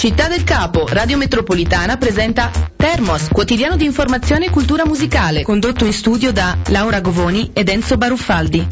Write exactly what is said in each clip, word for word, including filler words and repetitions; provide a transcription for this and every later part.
Città del Capo, Radio Metropolitana presenta Termos, quotidiano di informazione e cultura musicale, condotto in studio da Laura Govoni ed Enzo Baruffaldi.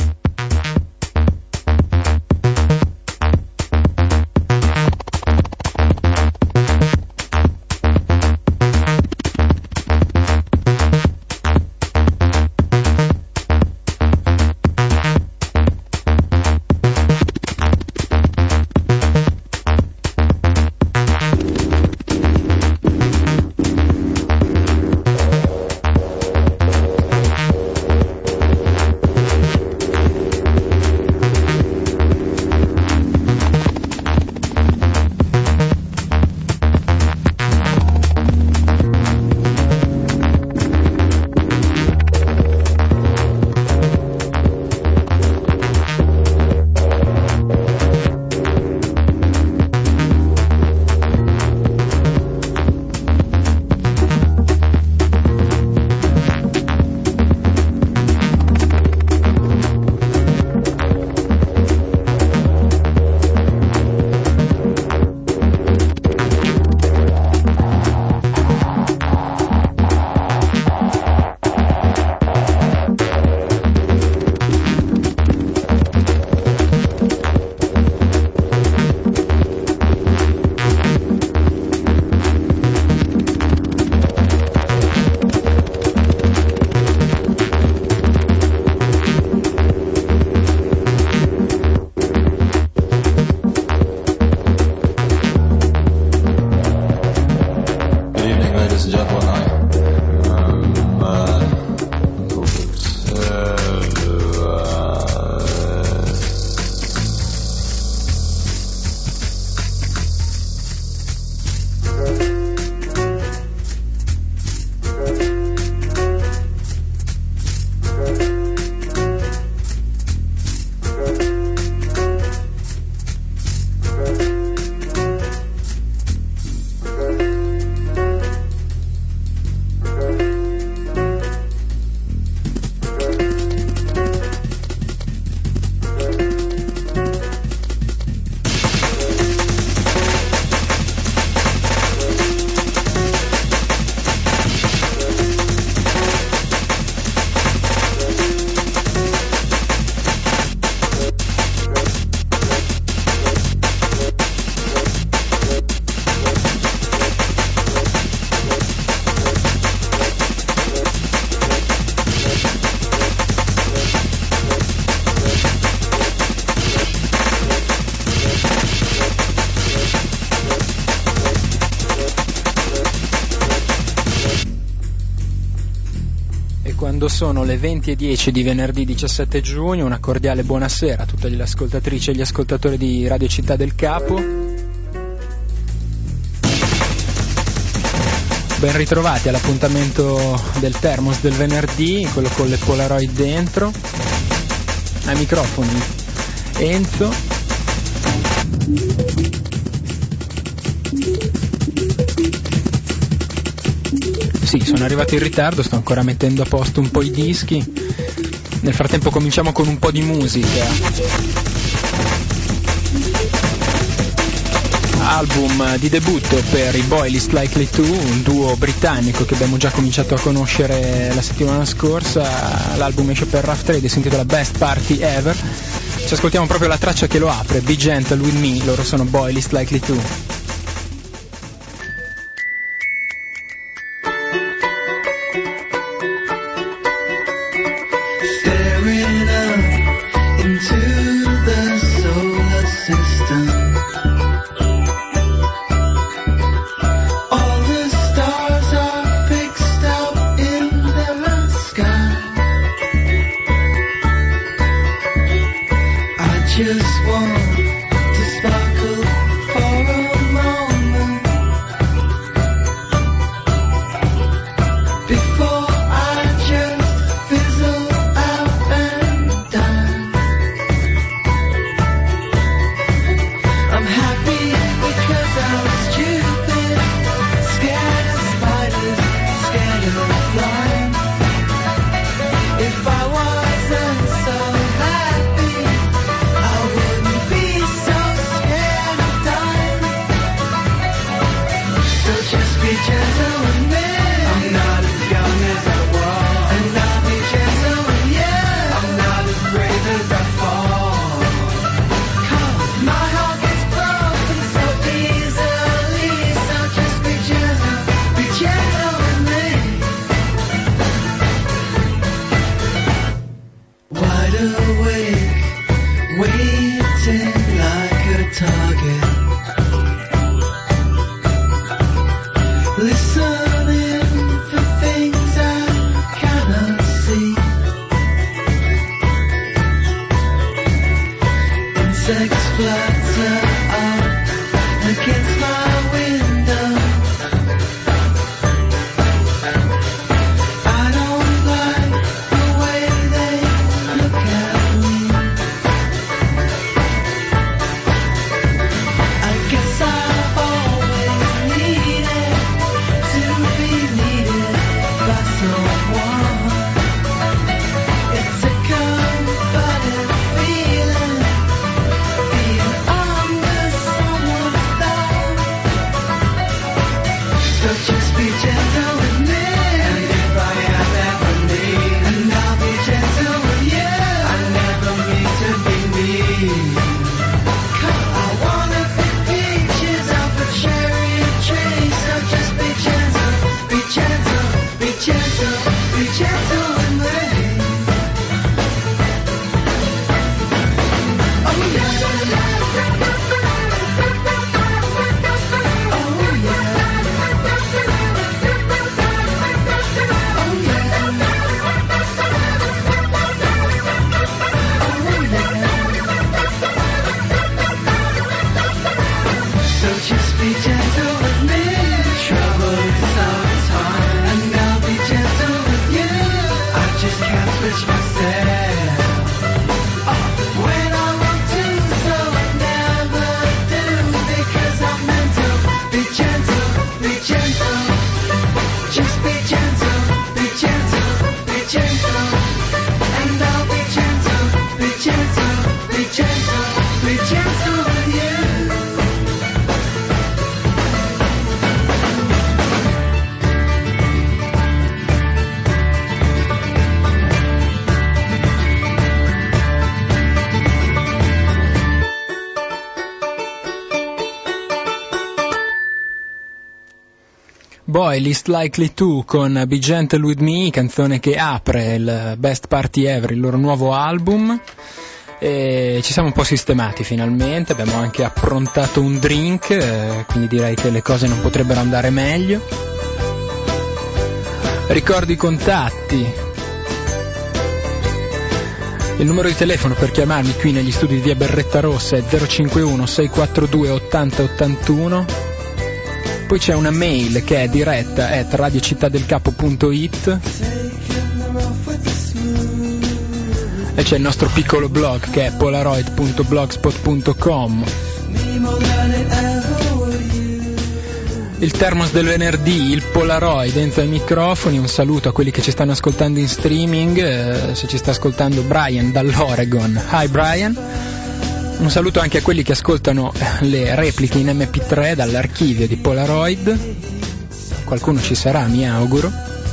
Sono le venti e dieci di venerdì diciassette giugno. Una cordiale buonasera a tutte le ascoltatrici e gli ascoltatori di Radio Città del Capo. Ben ritrovati all'appuntamento del Termos del venerdì, quello con le Polaroid dentro. Ai microfoni Enzo. Sì, sono arrivato in ritardo, sto ancora mettendo a posto un po' i dischi. Nel frattempo cominciamo con un po' di musica. Album di debutto per i Boylist Likely To, un duo britannico che abbiamo già cominciato a conoscere la settimana scorsa. L'album esce per Rough Trade e si intitola Best Party Ever. Ci ascoltiamo proprio la traccia che lo apre, Be Gentle With Me, loro sono Boylist Likely To. Just want to sparkle for a moment. If I wasn't so happy, I wouldn't be target. Listening for things I cannot see. Insects flutter up against my window. I don't like the way they look at me. I guess I've always needed to be needed by someone. It's a comforting feeling, being under someone's thumb. So just be gentle with me, and if I am ever mean, and I'll be gentle with you. I never mean to be mean. I wanna pick peaches off a cherry tree, so just be gentle, be gentle, be gentle, be gentle with me. Oh yeah, oh yeah, oh yeah. So just be gentle with me. Trouble is sometimes, and I'll be gentle with you. I just can't switch myself. Oh, when I want to, so I never do, because I'm mental. Be gentle, be gentle. Just be gentle, be gentle, be gentle. And I'll be gentle, be gentle, be gentle, be gentle with you. Boy, Least Likely To con Be Gentle With Me, canzone che apre il Best Party Ever, il loro nuovo album. E ci siamo un po' sistemati finalmente, abbiamo anche approntato un drink, eh, quindi direi che le cose non potrebbero andare meglio. Ricordo i contatti. Il numero di telefono per chiamarmi qui negli studi di via Berretta Rossa è zero cinquantuno sei quattro due ottanta ottantuno. Poi c'è una mail che è diretta at radiocittadelcapo punto it e c'è il nostro piccolo blog che è polaroid punto blogspot punto com. Il Termos del venerdì, il Polaroid dentro ai microfoni. Un saluto a quelli che ci stanno ascoltando in streaming, eh, se ci sta ascoltando Brian dall'Oregon. Hi Brian. Un saluto anche a quelli che ascoltano le repliche in emme pi tre dall'archivio di Polaroid. Qualcuno ci sarà, mi auguro.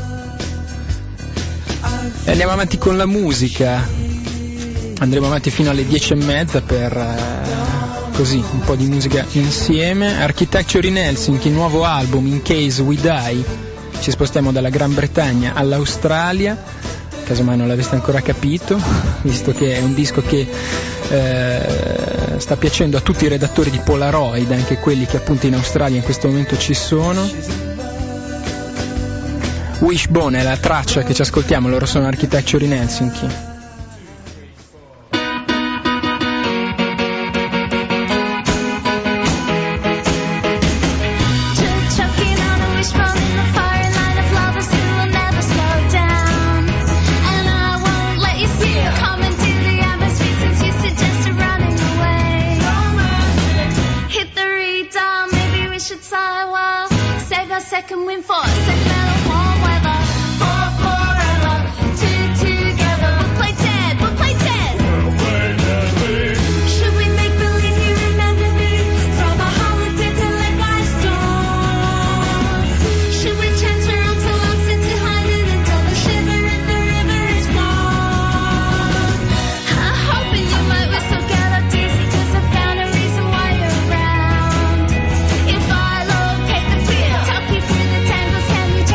E andiamo avanti con la musica. Andremo avanti fino alle dieci e mezza per eh, così un po' di musica insieme. Architecture in Helsinki, nuovo album In Case We Die. Ci spostiamo dalla Gran Bretagna all'Australia, casomai non l'aveste ancora capito, visto che è un disco che eh, sta piacendo a tutti i redattori di Polaroid, anche quelli che appunto in Australia in questo momento ci sono. Wishbone è la traccia che ci ascoltiamo, loro sono Architecture in Helsinki. Second wind for second metal warm weather. For forever, two together. We'll play dead, we'll play dead. We'll play deadly. Should we make believe you remember me from a holiday to Lake Storm? Should we transfer onto lost into hiding until the shiver in the river is gone? I'm hoping you might whistle get up easy, cause I found a reason why you're around. If I locate the field, I'll keep through the tangles, can you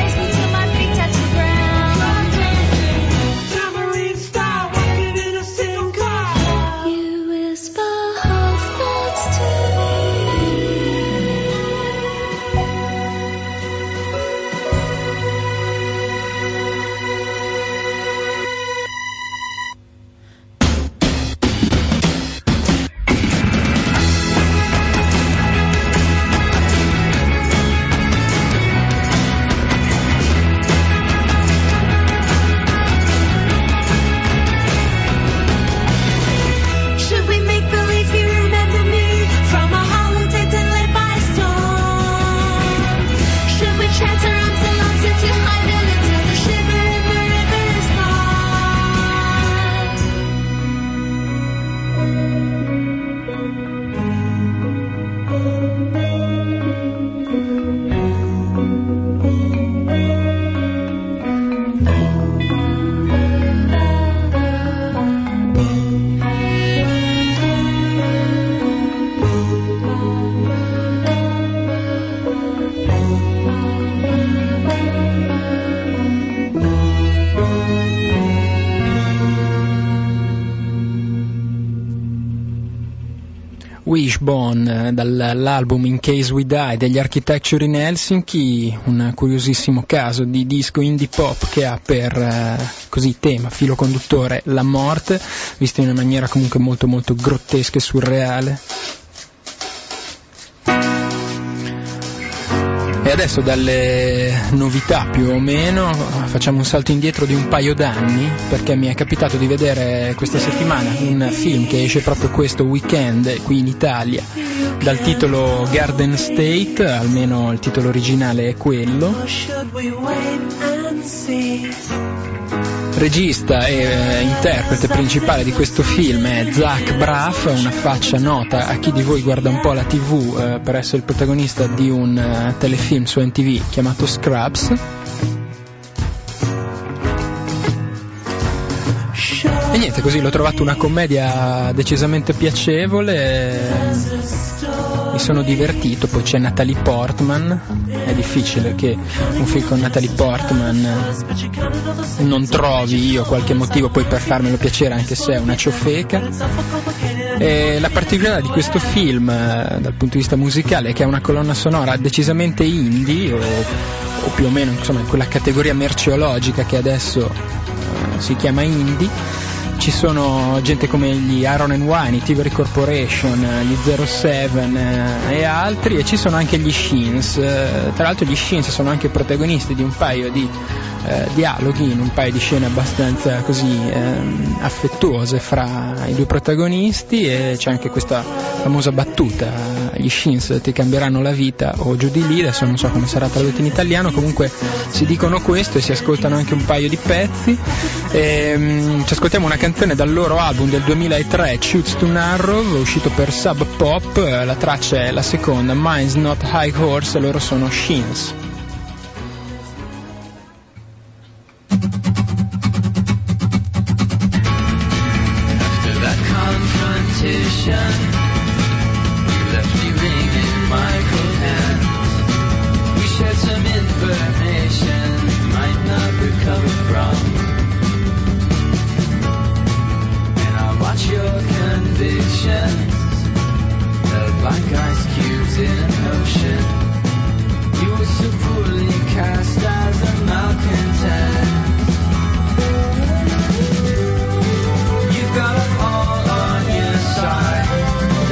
Wishbone dall'album In Case We Die degli Architecture in Helsinki, un curiosissimo caso di disco indie pop che ha per eh, così tema, filo conduttore, la morte, vista in una maniera comunque molto molto grottesca e surreale. E adesso dalle novità più o meno facciamo un salto indietro di un paio d'anni, perché mi è capitato di vedere questa settimana un film che esce proprio questo weekend qui in Italia, dal titolo Garden State, almeno il titolo originale è quello. Regista e eh, interprete principale di questo film è Zach Braff, una faccia nota a chi di voi guarda un po' la tivù eh, per essere il protagonista di un uh, telefilm su M T V chiamato Scrubs. E niente, così l'ho trovato una commedia decisamente piacevole, mi sono divertito. Poi c'è Natalie Portman, è difficile che un film con Natalie Portman non trovi io qualche motivo poi per farmelo piacere, anche se è una ciofeca. E la particolarità di questo film dal punto di vista musicale è che ha una colonna sonora decisamente indie, o, o più o meno insomma in quella categoria merceologica che adesso uh, si chiama indie. Ci sono gente come gli Aaron and Wine, i Thievery Corporation, gli zero seven eh, e altri, e ci sono anche gli Sheens. Eh, tra l'altro gli Sheens sono anche protagonisti di un paio di eh, dialoghi, in un paio di scene abbastanza così eh, affettuose fra i due protagonisti, e c'è anche questa famosa battuta: gli Sheens ti cambieranno la vita, o giù di lì, adesso non so come sarà tradotto in italiano, comunque si dicono questo e si ascoltano anche un paio di pezzi. E, um, ci ascoltiamo una canzone dal loro album del duemilatré, Shoots to Narrow, uscito per Sub Pop. La traccia è la seconda, Mine's Not High Horse, e loro sono Sheens. After that confrontation, you left me wringing my cold hand. We shared some information you might not recover from. Watch your convictions melt like ice cubes in an ocean. You were so poorly cast as a malcontent. You've got them all on your side.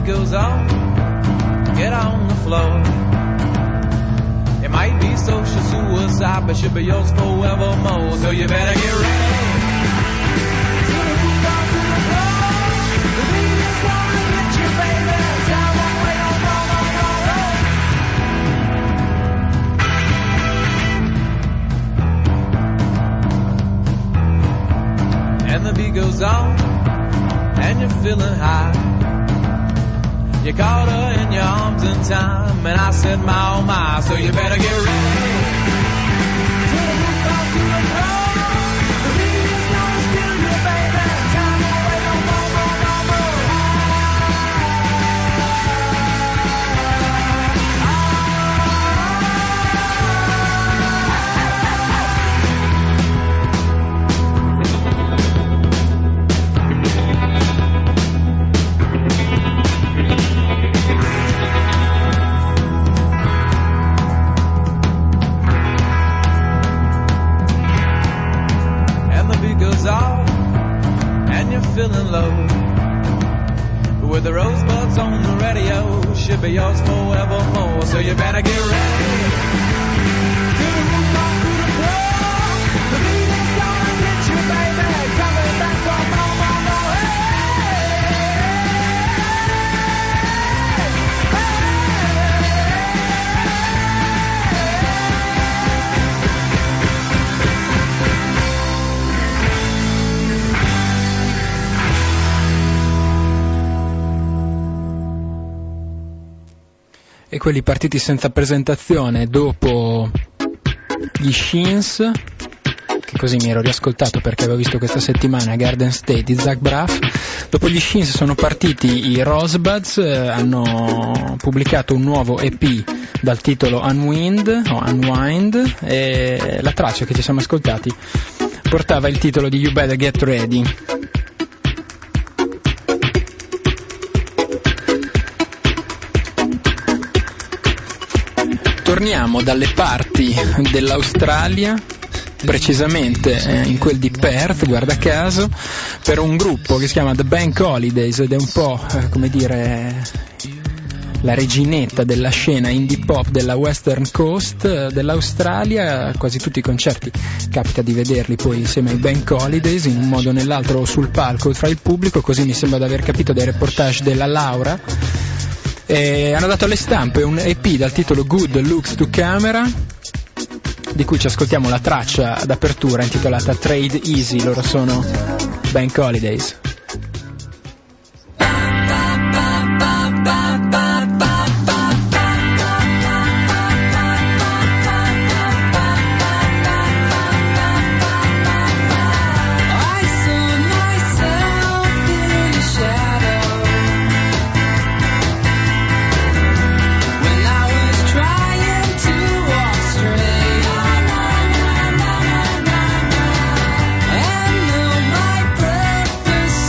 beat goes on, get on the floor. It might be social suicide, but should be yours forevermore. So you better get ready. To the roof, on to the floor. The beat is gonna get you, baby. Time won't wait, on, on, on, on, on. And the beat goes on, and you're feeling high. You caught her in your arms in time, and I said, my oh my, so you better get ready. To the roof, on to the floor. The beat is gonna steal you, baby. Time won't wait, no more, more, no more. Feeling low, with the rosebuds on the radio, should be yours forevermore. So you better get ready. To the roof, on to the floor. The beat is gonna get you, baby. Coming back for more, more, more. Hey, E quelli partiti senza presentazione dopo gli Sheens, che così mi ero riascoltato perché avevo visto questa settimana Garden State di Zach Braff. Dopo gli Sheens sono partiti i Rosebuds, eh, hanno pubblicato un nuovo E P dal titolo Unwind o Unwind, e la traccia che ci siamo ascoltati portava il titolo di You Better Get Ready. Torniamo dalle parti dell'Australia, precisamente eh, in quel di Perth, guarda caso, per un gruppo che si chiama The Bank Holidays ed è un po', eh, come dire, la reginetta della scena indie pop della Western Coast eh, dell'Australia. Quasi tutti i concerti capita di vederli poi insieme ai Bank Holidays in un modo o nell'altro o sul palco o tra il pubblico, così mi sembra di aver capito dai reportage della Laura. E hanno dato alle stampe un E P dal titolo Good Looks to Camera, di cui ci ascoltiamo la traccia d'apertura intitolata Trade Easy. Loro sono Bank Holidays. And though my purpose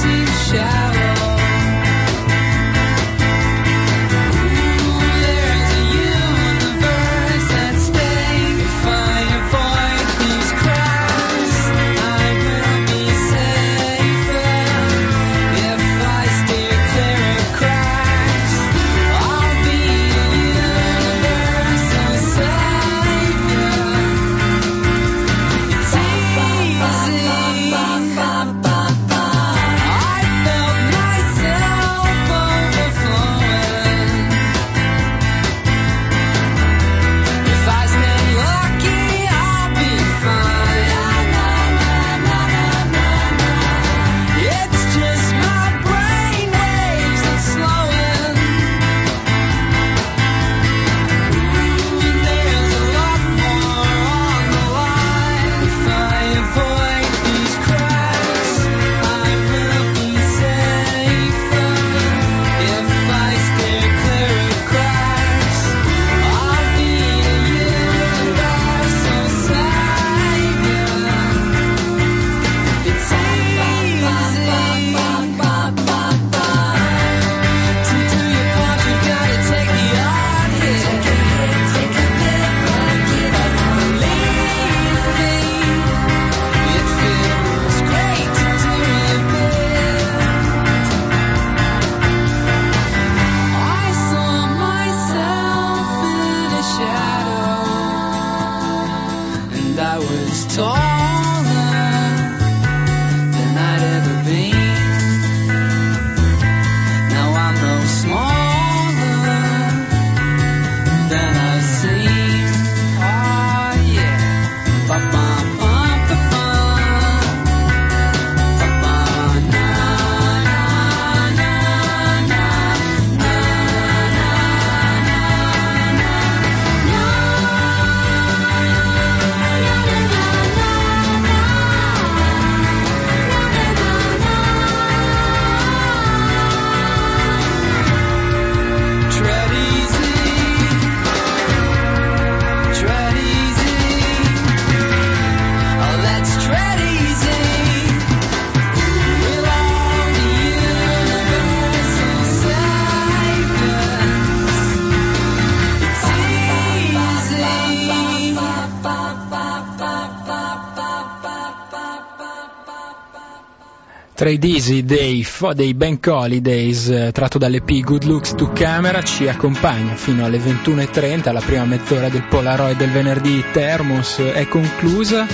Stray Dizzy dei, fo- dei Bank Holidays, eh, tratto dall'E P Good Looks to Camera, ci accompagna fino alle ventuno e trenta. La prima mezz'ora del Polaroid del venerdì Thermos è conclusa,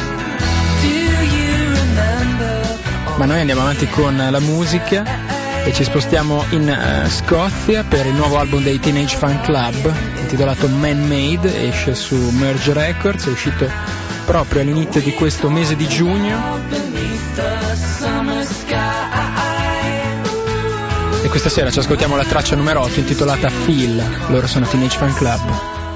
ma noi andiamo avanti con la musica e ci spostiamo in uh, Scozia per il nuovo album dei Teenage Fan Club intitolato Man Made. Esce su Merge Records, è uscito proprio all'inizio di questo mese di giugno, e questa sera ci ascoltiamo la traccia numero otto intitolata Feel. Loro sono Teenage Fan Club.